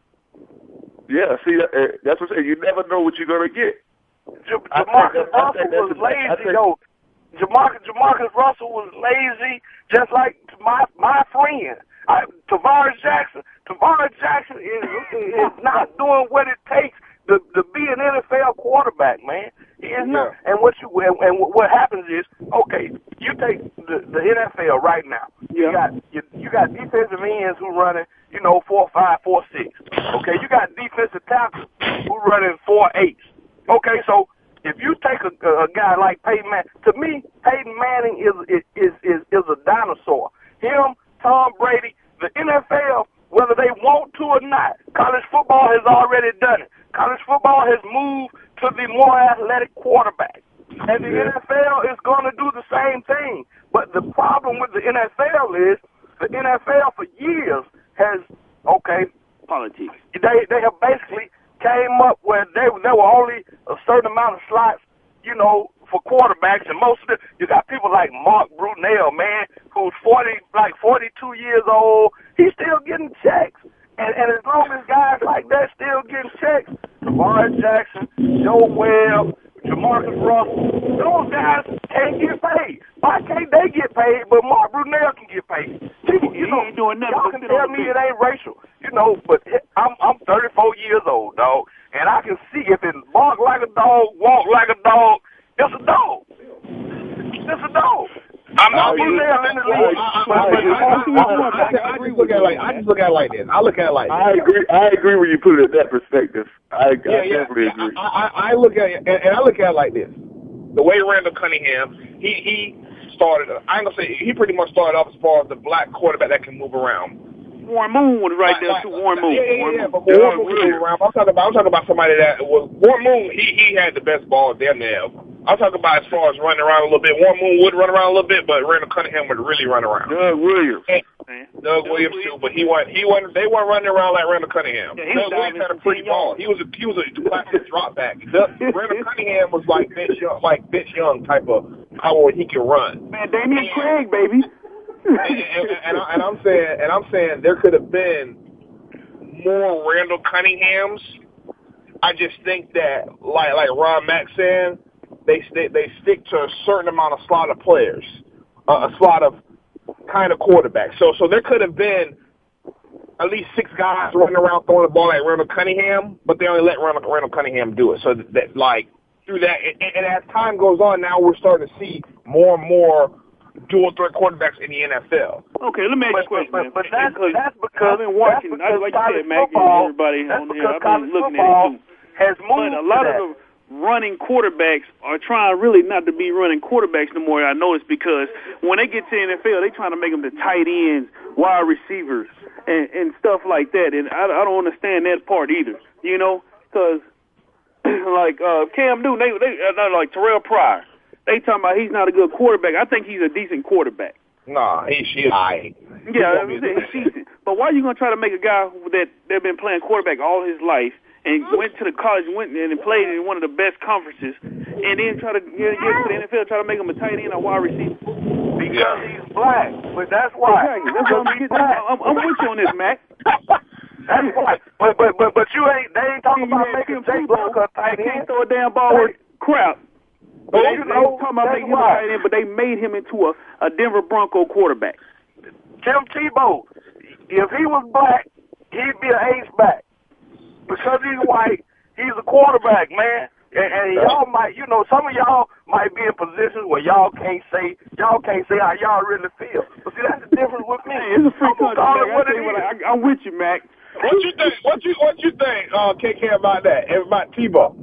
See, that's what I'm saying. You never know what you're going to get. Jamarcus Russell was lazy, though. Jamarcus Russell was lazy, just like my friend. Tavares Jackson. Tavares Jackson is not doing what it takes to be an NFL quarterback, man. He is not. And what happens is, okay, you take the NFL right now. You got defensive ends who running, 4.5, 4.6. Okay, you got defensive tackles who running 4.8. Okay, so if you take a guy like Peyton Manning, to me, Peyton Manning is a dinosaur. Him, Tom Brady, the NFL, whether they want to or not, college football has already done it. College football has moved to the more athletic quarterback. And the NFL is going to do the same thing. But the problem with the NFL is the NFL for years has, politics. They have basically came up where there were only a certain amount of slots, for quarterbacks. And most of it, you got people like Mark Brunell, man, who's 42 years old. He's still getting checks. And as long as guys like that still getting checks, Tavares Jackson, Joe Webb, Jamarcus Russell, those guys can't get paid. Why can't they get paid, but Mark Brunell can get paid? Ain't doing nothing. Y'all can tell me it ain't racial, but I'm 34 years old, dog, and I can see if it bark like a dog, walk like a dog, it's a dog. It's a dog. I'm not Brunell in the league. I just look at it like this. I agree when you put it in that perspective. I definitely agree. I look at it, and I look at it like this. The way Randall Cunningham, he started, I ain't going to say, he pretty much started off as far as the black quarterback that can move around. Warren Moon was right there too. Warren Moon. But Warren Moon can move around. I'm talking about somebody that was, Warren Moon, he had the best ball damn near ever. I'm talking about as far as running around a little bit. Warren Moon would run around a little bit, but Randall Cunningham would really run around. Doug Williams. Doug Williams too, but they weren't running around like Randall Cunningham. Doug Williams had a pretty ball. He was a classic drop back. Randall Cunningham was like Vince Young type of power he could run. Man, Damian Craig, baby. and I'm saying there could have been more Randall Cunninghams. I just think that like Ron Mack saying, they stick to a certain amount of slot of players, a slot of kind of quarterbacks. So there could have been at least 6 guys running around throwing the ball like Randall Cunningham, but they only let Randall Cunningham do it. So that like through that, and as time goes on, now we're starting to see more and more dual threat quarterbacks in the NFL. Okay, let me ask you a question. But that's because I've been watching. Like you said, Mac, and everybody on here. I've been looking at it too. Has moved but a lot of the running quarterbacks are trying really not to be running quarterbacks no more, I noticed, because when they get to the NFL, they trying to make them the tight ends, wide receivers, and stuff like that. And I don't understand that part either, because like Cam Newton, they like Terrell Pryor. they talking about he's not a good quarterback. I think he's a decent quarterback. Nah, she's alright. Yeah, he's decent. But why are you gonna try to make a guy that been playing quarterback all his life and went to the college, went in and played in one of the best conferences, and then try to get to the NFL, try to make him a tight end or wide receiver? Because he's black. But that's why. Exactly. That's what I'm with you on this, Mac. That's why. But you ain't. They ain't talking about making Jake Locker a tight end. Can't throw a damn ball with crap. But they talking about making him a tight end, but they made him into a Denver Bronco quarterback. Tim Tebow, if he was black, he'd be an H-back. Because he's white, he's a quarterback, man. And y'all might, some of y'all might be in positions where y'all can't say how y'all really feel. But see, that's the difference with me. Hey, it's a free country. I'm with you, Mac. What you think? What you think, KK, about that? About Tebow?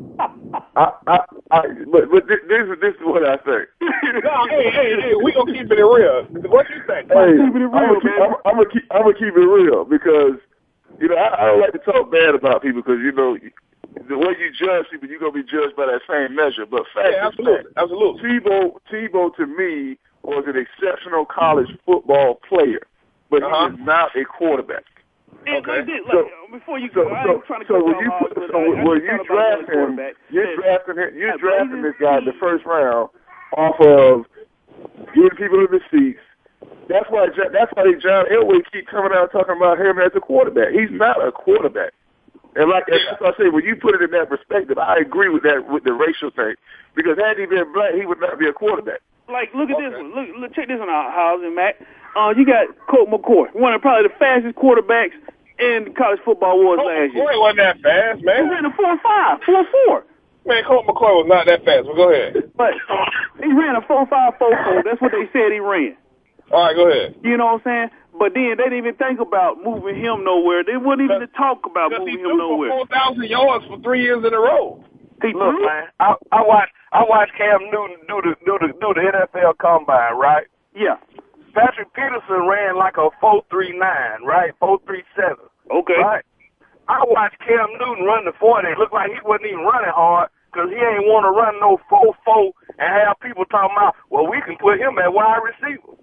But this is what I think. No, hey, we gonna keep it real. What you think? Hey, I'm gonna keep it real because I don't like to talk bad about people because the way you judge people, you're gonna be judged by that same measure. But absolutely. Tebow to me was an exceptional college football player, but he is not a quarterback. Okay. Before you go, I ain't trying to go when you draft him, you're drafting this guy in the first round off of getting people in the seats. That's why John Elway keep coming out talking about him as a quarterback. He's not a quarterback. And that's what I say, when you put it in that perspective, I agree with that, with the racial thing. Because had he been black, he would not be a quarterback. Like, look at this one. Look, check this one out, Housing, Matt. You got Colt McCoy, one of probably the fastest quarterbacks in college football last year. McCoy wasn't that fast, man. He ran a 4.5, 4.4. Man, Colt McCoy was not that fast. Well, go ahead. But he ran a 4.5, 4.4. That's what they said he ran. All right, go ahead. You know what I'm saying? But then they didn't even think about moving him nowhere. They wouldn't even talk about moving him nowhere. He threw for 4,000 yards for 3 years in a row. Look, man, I watched Cam Newton do the NFL Combine, right? Yeah. Patrick Peterson ran like a 4.39, right? 4.37. Okay. Right? I watched Cam Newton run the 40. It looked like he wasn't even running hard because he ain't want to run no 4.4 and have people talking about, well, we can put him at wide receiver.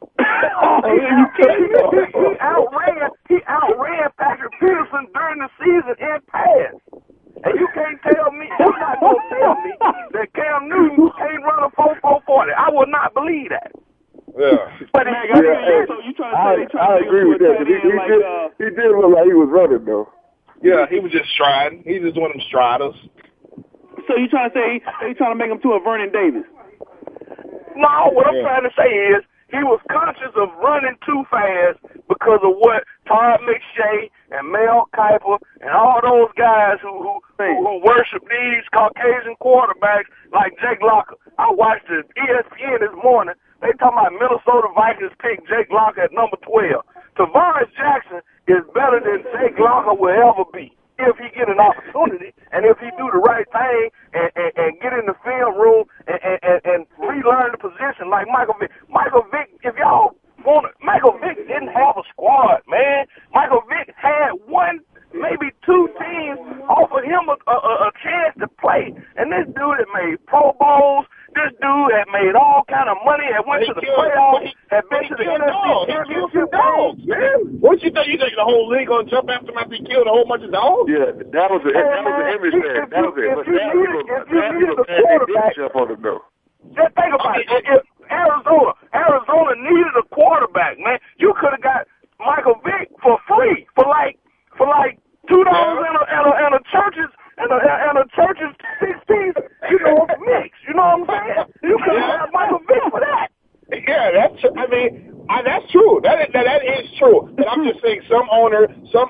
He outran Patrick Peterson during the season in pass. And you can't tell me, you're not going to tell me that Cam Newton can't run a 4.40. I will not believe that. Yeah. But so you trying to say I agree with that. He did look like he was running, though. Yeah, he was just striding. He was just one of them striders. So you trying to say they trying to make him to a Vernon Davis? No, what I'm trying to say is he was conscious of running too fast because of what Todd McShay and Mel Kiper and all those guys who worship these Caucasian quarterbacks like Jake Locker. I watched the ESPN this morning. They talking about Minnesota Vikings pick Jake Locker at number 12. Tavares Jackson is better than Jake Locker will ever be if he get an opportunity and if he do the right thing and get in the film room and relearn the position like Michael Vick. Michael Vick, if y'all want it, Michael Vick didn't have a squad, man. Michael Vick had one, maybe two teams offered him a chance to play. And this dude had made Pro Bowls. This dude had made all kind of money, had went to the playoffs, had been to the NFC Championship games, man. What you think? You think the whole league gonna jump after him after he killed a whole bunch of dogs? Yeah, that was an image there. That was it. But now people didn't jump on him, though. Just think about it. If Arizona needed a quarterback, man, you could have got Michael Vick for free for like $2 and a church's. And a church's 16, mix. You know what I'm saying? You could have Michael Vick for that. Yeah, that's true. That's true. That is true. But I'm just saying some owners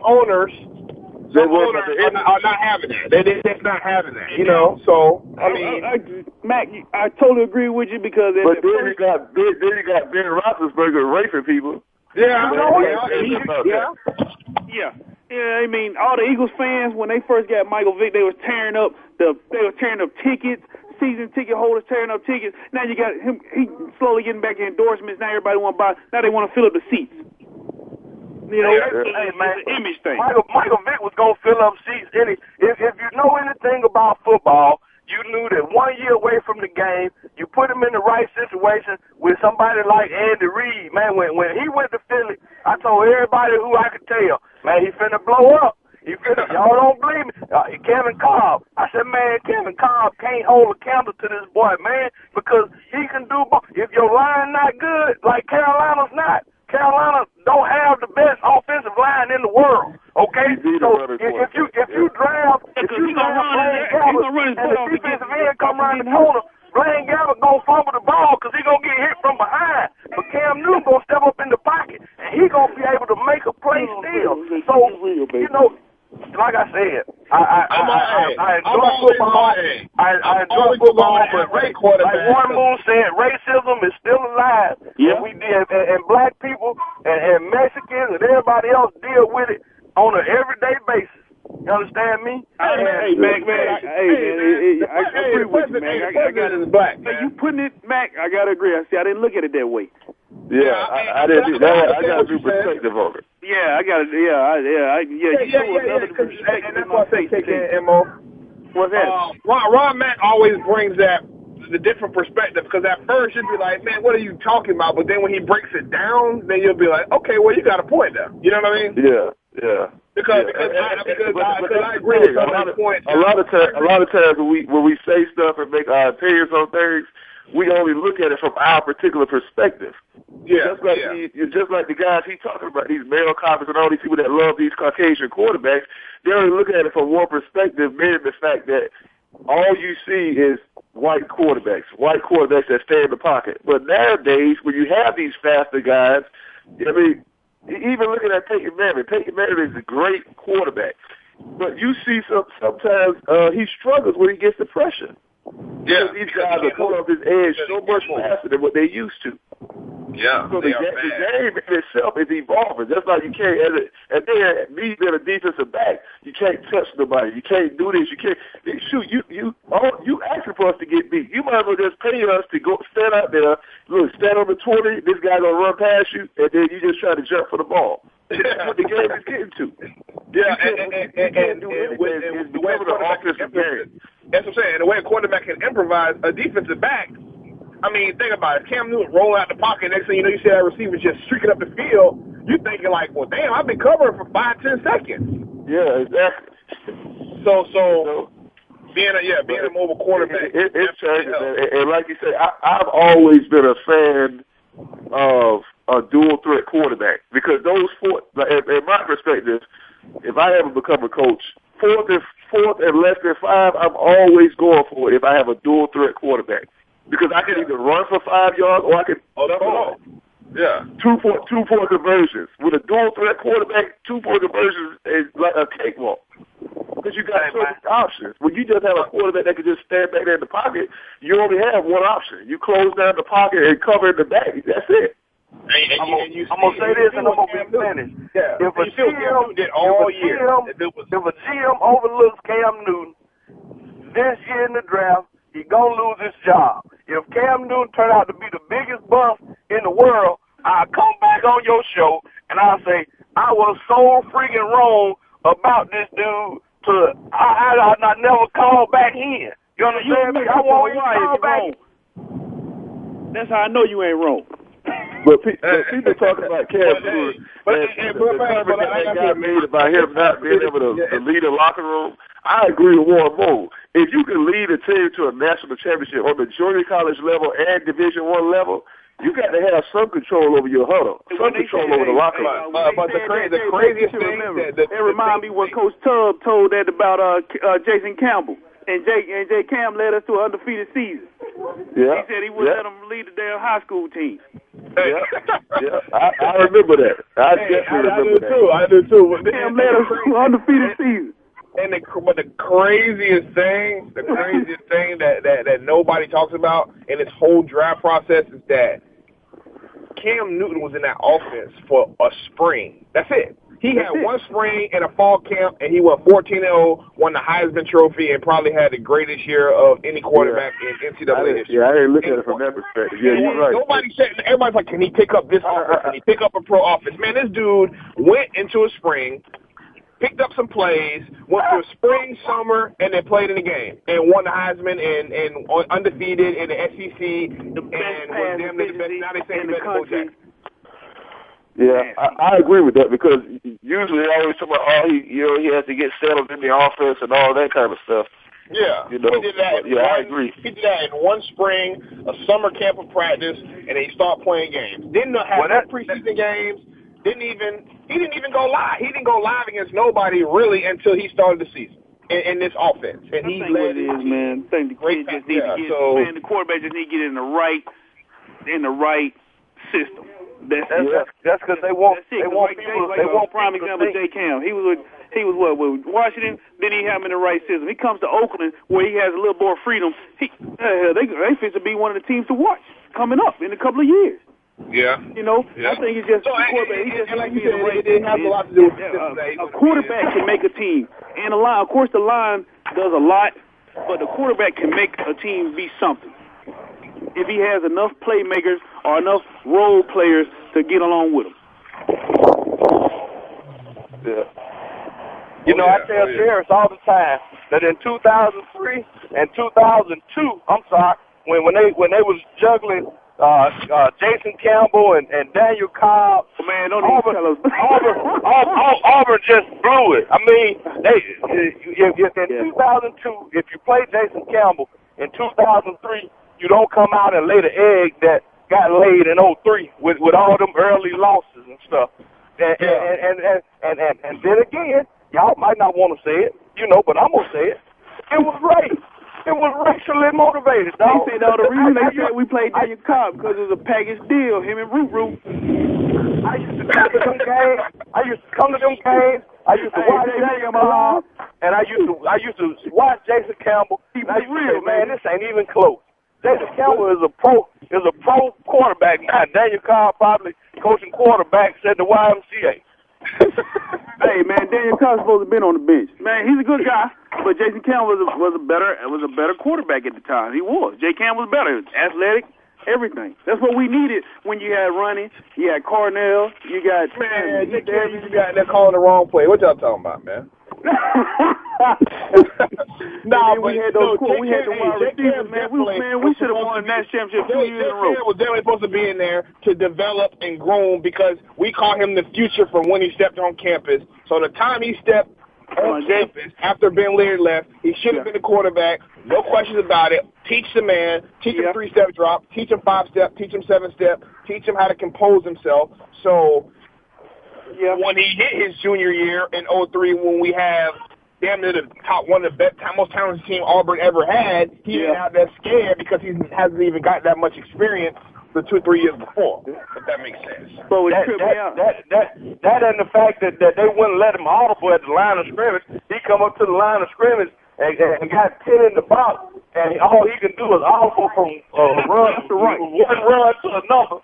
are not having that. They're just not having that. You know. So Mac, I totally agree with you because. But then you got Ben Roethlisberger raping people. Yeah. Yeah, I mean, all the Eagles fans, when they first got Michael Vick, they were tearing up tickets, season ticket holders tearing up tickets. Now you got him, he slowly getting back endorsements. Now everybody want to buy. Now they want to fill up the seats. You know, hey, man, it's an image thing. Michael Vick was going to fill up seats. If you know anything about football, you knew that 1 year away from the game, you put him in the right situation with somebody like Andy Reid. Man, when he went to Philly, I told everybody who I could tell, man, he finna blow up. Y'all don't believe me. Kevin Cobb. I said, man, Kevin Cobb can't hold a candle to this boy, man, because he can do both. If your line not good, like Carolina's not, Carolina don't have the best offensive line in the world. Okay, so if you draft Blaine Gabbert and the defensive end come around the corner, Blaine Gabbert gonna fumble the ball because he gonna get hit from behind. But Cam Newton gonna step up in the pocket and he gonna be able to make a play still. So you know, like I said, I enjoy football. I enjoy football, but like Warren Moon said, racism is still alive. Yeah. And black people and Mexicans and everybody else deal with it on an everyday basis. You understand me? Hey, Mac, I agree with you, man. I got it black. Hey, you putting it, Mac, I got to agree. I didn't look at it that way. Yeah, I didn't do that. I got to be protective of it. Yeah, I got it. And that's what I say, KKMO. What's that? Ron Mack always brings the different perspective, because at first you'd be like, man, what are you talking about? But then when he breaks it down, then you'll be like, okay, well, you got a point there. You know what I mean? Yeah. Because I agree with some of the points. A lot of times when we say stuff and make our opinions on things, we only look at it from our particular perspective. Yeah, just like the guys he's talking about, these male coppers and all these people that love these Caucasian quarterbacks, they only look at it from one perspective, meaning the fact that all you see is white quarterbacks that stay in the pocket. But nowadays, when you have these faster guys, I mean, even looking at Peyton Manning is a great quarterback. But you see sometimes he struggles when he gets the pressure. Yeah, these guys are coming off his edge so much faster than what they used to. Yeah, so the game in itself is evolving. Just like you can't, and then me being a defensive back, you can't touch nobody. You can't do this. You can't shoot. You asking for us to get beat. You might as well just pay us to go stand out there. Look, stand on the 20. This guy gonna run past you, and then you just try to jump for the ball. That's what the game is getting to. Yeah, and with the way the offensive game. That's what I'm saying. The way a quarterback can improvise, a defensive back, I mean, think about it. Cam Newton rolling out the pocket, next thing you know, you see that receiver just streaking up the field. You're thinking like, well, damn, I've been covering for 5-10 seconds. Yeah, exactly. So being a mobile quarterback. It's changing. And like you said, I've always been a fan of a dual threat quarterback, because those four, in my perspective, if I ever become a coach, fourth and less than 5, I'm always going for it if I have a dual threat quarterback, because I can either run for 5 yards or I can score. Yeah, 2-point conversions with a dual threat quarterback. 2-point conversions is like a cakewalk, because you got so many options. When you just have a quarterback that can just stand back there in the pocket, you only have one option. You close down the pocket and cover the back. That's it. I'm going to say this and I'm going to be finished. Yeah. If a GM overlooks Cam Newton this year in the draft, he's going to lose his job. If Cam Newton turned out to be the biggest bust in the world, I'll come back on your show and I'll say, I was so freaking wrong about this dude I never called back in. You understand me? I won't even call back. That's how I know you ain't wrong. But people talking about Cam Newton and the comment that got made about him not being able to lead a locker room, I agree with Warren Moon. If you can lead a team to a national championship on the junior college level and Division I level, you got to have some control over your huddle, some control over the locker room. But the craziest thing that remind me what Coach Tubb told that about Jason Campbell. And Jay Cam led us to an undefeated season. Yeah. He said he wouldn't let them lead the damn high school team. Yeah. I remember that. I definitely remember that. I do too. Cam led us to an undefeated season. And the craziest thing that nobody talks about in this whole draft process is that Cam Newton was in that offense for a spring. That's it. He had one spring in a fall camp, and he went 14-0, won the Heisman Trophy, and probably had the greatest year of any quarterback in NCAA history. Yeah, I didn't look at it from that perspective. Yeah, you're right. Nobody said, everybody's like, can he pick up this offense? Can he pick up a pro offense? Man, this dude went into a spring, picked up some plays, went through spring, summer, and then played in the game and won the Heisman and undefeated in the SEC and was damn near the best. Now they say the best Bo Jackson. Yeah, I agree with that because usually they always talk about he has to get settled in the offense and all that kind of stuff. Yeah, he did that. I agree. He did that in one spring, a summer camp of practice, and then he started playing games. Didn't have preseason games. He didn't even go live. He didn't go live against nobody really until he started the season in this offense. And he led it, man. I think the kid just need to get the quarterback just need to get in the right system. That's because they want people. They want prime example. J. Cam. He was with Washington. Then he had him in the right system. He comes to Oakland where he has a little more freedom. They fit to be one of the teams to watch coming up in a couple of years. Yeah. I think it's just quarterback. It has a lot to do with a quarterback can make a team, and the line. Of course, the line does a lot, but the quarterback can make a team be something if he has enough playmakers or enough role players to get along with him. Yeah. I tell Jarris all the time that in 2003 and 2002, when they was juggling Jason Campbell and Daniel Cobb, man, don't even tell us. Auburn just blew it. I mean, in 2002, if you play Jason Campbell in 2003, you don't come out and lay the egg that got laid in 2003 with all them early losses and stuff. And then again, y'all might not want to say it, but I'm gonna say it. It was race. It was racially motivated, dog. They said the reason they said we played Daniel Cobb because it was a package deal, him and Root. I used to come to them games. I used to watch Daniel Cobb, and I used to watch Jason Campbell. I used to say, man, this ain't even close. Jason Campbell is a pro quarterback now. Daniel Cobb probably coaching quarterbacks at the YMCA. Hey man, Daniel Cobb's supposed to have been on the bench. Man, he's a good guy, but Jason Campbell was a better quarterback at the time. He was. Jay Campbell was better, athletic, everything. That's what we needed when you had running. You had Cornell. You got Jay Campbell. You got that calling the wrong play. What y'all talking about, man? We had the wide receivers, man. We should have won that championship 2 years in a row. Was definitely supposed to be in there to develop and groom because we call him the future from when he stepped on campus. So the time he stepped on campus after Ben Leary left, he should have been the quarterback. No questions about it. Teach the man. Teach him 3-step drop. Teach him 5-step. Teach him 7-step. Teach him how to compose himself. So when he hit his junior year in 2003, when we have damn near one of the best, most talented team Auburn ever had, he didn't have that scare because he hasn't even got that much experience the 2-3 years before, if that makes sense. So that and the fact that they wouldn't let him audible at the line of scrimmage. He come up to the line of scrimmage and got 10 in the box, and all he can do is audible from one run to another.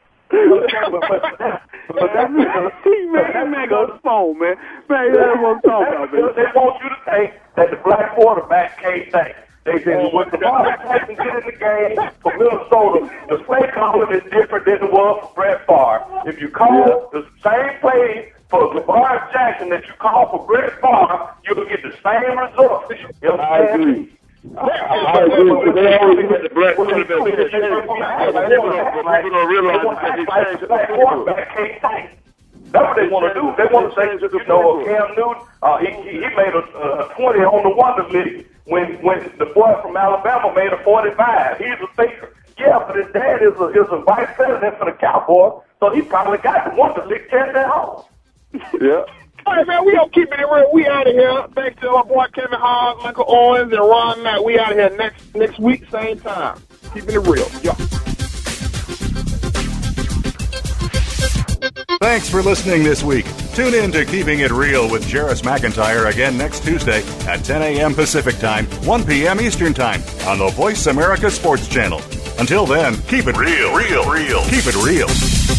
That man got the phone, man. Man, that's what I'm talking about, man. They want you to think that the black quarterback can't think. They said when Lamar Jackson get in the game for Minnesota, the play calling is different than it was for Brett Favre. If you call the same play for Lamar Jackson that you call for Brett Favre, you'll get the same results. I agree. I agree. They always get the black quarterback. That's what they want to do. They want to say, Cam Newton, he made a 20 on the Wonder League when the boy from Alabama made a 45. He's a thinker. Yeah, but his dad is a vice president for the Cowboys, so he probably got the Wonder League test at home. Yeah. All right, man, we don't keep it real. We out of here. Thanks to my boy Kevin Hogg, Michael Owens, and Ron Mack. We out of here next week, same time. Keeping it real. Yeah. Thanks for listening this week. Tune in to Keeping It Real with Jarris McIntyre again next Tuesday at 10 a.m. Pacific Time, 1 p.m. Eastern Time on the Voice America Sports Channel. Until then, keep it real. Keep it real.